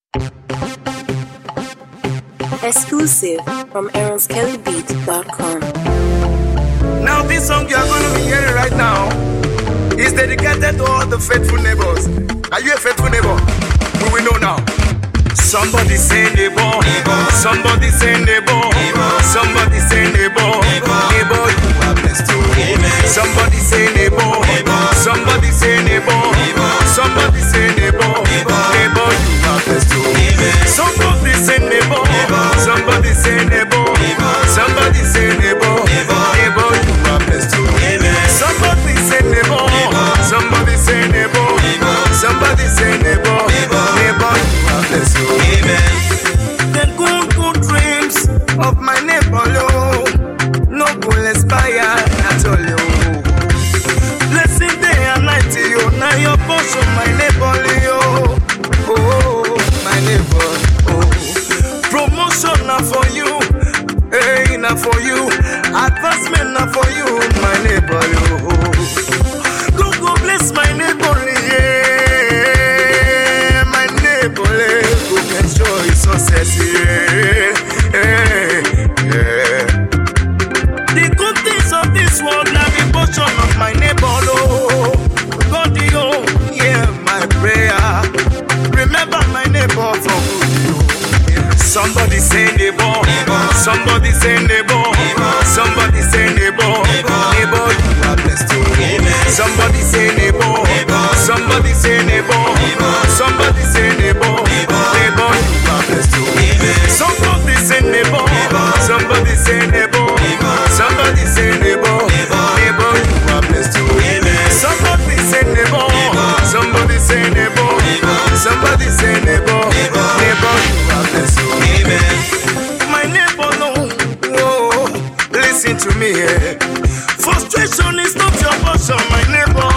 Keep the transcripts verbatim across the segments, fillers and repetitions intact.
Exclusive from Aaron's Kelly Beat dot com. Now this song you are going to be hearing right now is dedicated to all the faithful neighbors. Are you a faithful neighbor? We will know now. Somebody say neighbor, somebody say neighbor, somebody say neighbor, neighbor you are blessed too. Somebody say neighbor, somebody say neighbor, somebody say neighbor, neighbor you are blessed too. Somebody say neighbor, somebody say neighbor, somebody say neighbor, neighbor you are blessed too. Somebody say neighbor, somebody say neighbor, somebody say neighbor, neighbor you are blessed too. The good, good dreams of my neighbor, no will expire at all. Blessing day and night, you now your portion, my neighbor, oh, my neighbor, oh. Promotion now for you, hey, now for you. Advancement now for you, my neighbor, oh. Go, go, bless my neighbor, yeah, my neighbor, go enjoy success, yeah, yeah, yeah. The good things of this world now the portion of my neighbor, oh. God, oh, yeah, my prayer. Remember my neighbor for good. Somebody say neighbor, somebody say neighbor, somebody say neighbor, neighbor you are blessed too. Somebody say neighbor, somebody say neighbor, somebody say neighbor, neighbor you are blessed too. Somebody say neighbor, somebody say neighbor, somebody say neighbor, neighbor you are blessed too. Somebody say neighbor, somebody say neighbor, somebody say neighbor, neighbor you are blessed too. My neighbor, no, whoa, listen to me. Eh. Frustration is not your portion, my neighbor.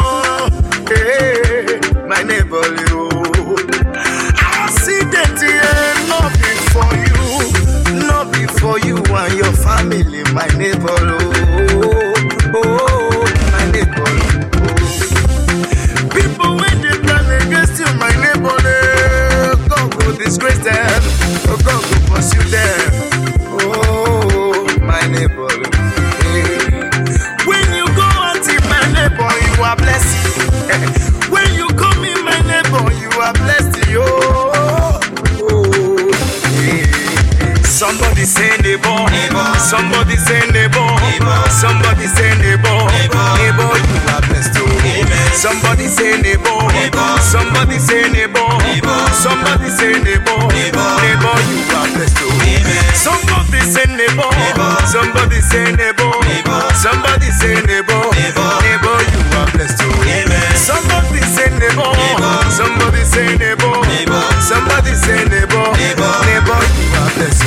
Hey, my neighbor, you. Accident here, not be for you, not be for you and your family, my neighbor. Oh, oh, my neighbor. Oh. People when they plan against you, my neighbor, God go disgrace them. Oh, God go pursue them. Oh, my neighbor. Hey. When you go out in my neighbor, you are blessed. When you come in my neighbor, you are blessed. Oh, oh. Hey. Somebody say neighbor, somebody say neighbor, somebody say neighbor, neighbor you are blessed too. Somebody say neighbor, somebody say neighbor, somebody say neighbor, neighbor you are blessed too. Somebody say neighbor, somebody say neighbor, somebody say neighbor, neighbor you are blessed too. Somebody say neighbor, somebody say neighbor, somebody say neighbor, neighbor you are blessed too.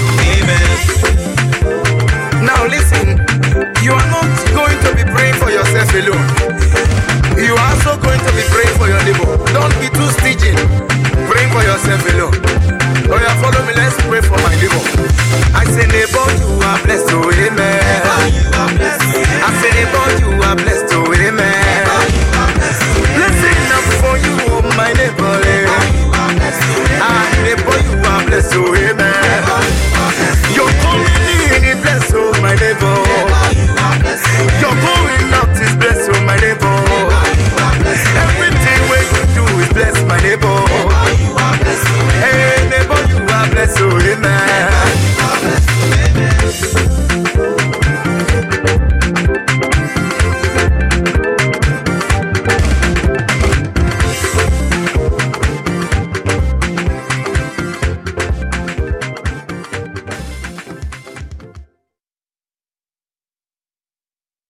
Now listen, you are not going to be praying for yourself alone. You are also going to be praying for your neighbor. Don't be too stingy praying for yourself alone. Oh yeah, follow me, let's pray for my neighbor. I say neighbor, you are blessed, oh amen.